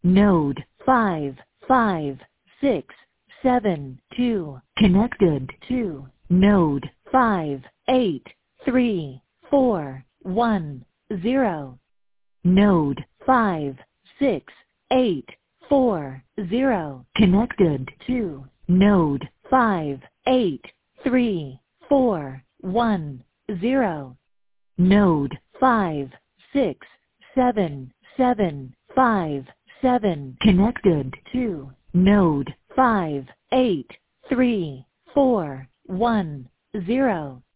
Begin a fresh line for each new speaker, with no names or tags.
Node 5572 connected to Node 583410. Node 56840 connected to Node 58341. Node 56757 connected to Node 58341.